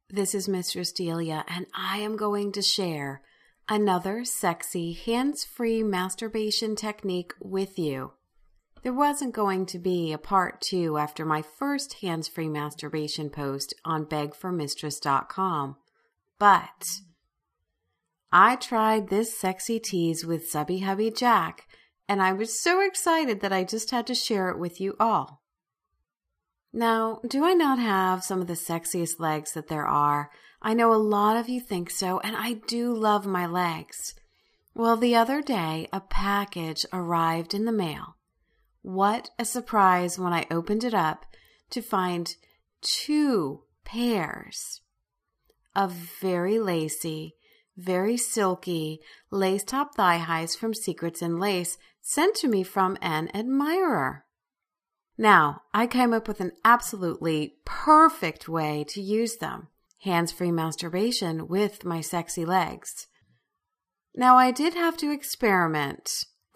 This is Mistress Delia, and I am going to share another sexy hands-free masturbation technique with you. There wasn't going to be a part 2 after my first hands-free masturbation post on begformistress.com, but I tried this sexy tease with Subby Hubby Jack, and I was so excited that I just had to share it with you all. Now, do I not have some of the sexiest legs that there are? I know a lot of you think so, and I do love my legs. Well, the other day, a package arrived in the mail. What a surprise when I opened it up to find 2 pairs of very lacy, very silky lace-top thigh highs from Secrets in Lace sent to me from an admirer. Now, I came up with an absolutely perfect way to use them. Hands-free masturbation with my sexy legs. Now, I did have to experiment.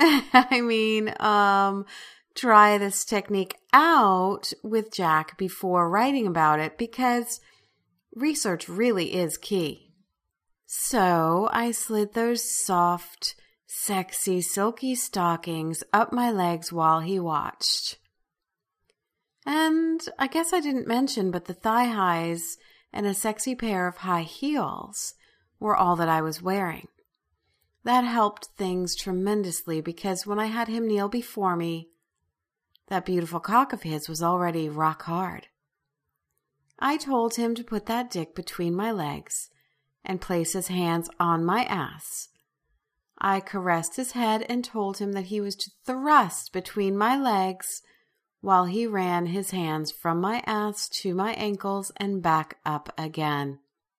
Try this technique out with Jack before writing about it because research really is key. So, I slid those soft, sexy, silky stockings up my legs while he watched. And I guess I didn't mention, but the thigh highs and a sexy pair of high heels were all that I was wearing. That helped things tremendously because when I had him kneel before me, that beautiful cock of his was already rock hard. I told him to put that dick between my legs and place his hands on my ass. I caressed his head and told him that he was to thrust between my legs while he ran his hands from my ass to my ankles and back up again.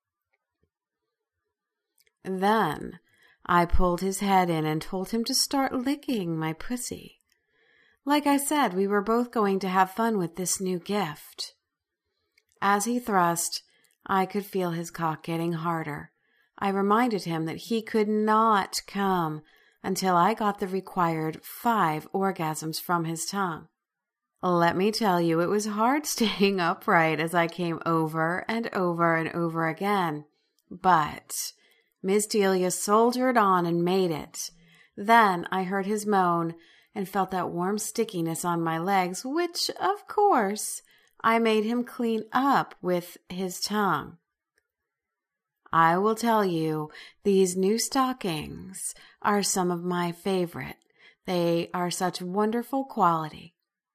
Then I pulled his head in and told him to start licking my pussy. Like I said, we were both going to have fun with this new gift. As he thrust, I could feel his cock getting harder. I reminded him that he could not come until I got the required 5 orgasms from his tongue. Let me tell you, it was hard staying upright as I came over and over and over again. But Miss Delia soldiered on and made it. Then I heard his moan and felt that warm stickiness on my legs, which, of course, I made him clean up with his tongue. I will tell you, these new stockings are some of my favorite. They are such wonderful quality.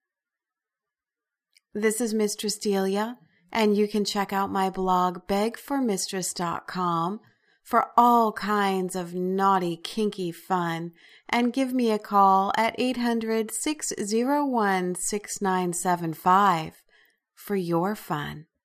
This is Mistress Delia, and you can check out my blog begformistress.com for all kinds of naughty, kinky fun, and give me a call at 800-601-6975 for your fun.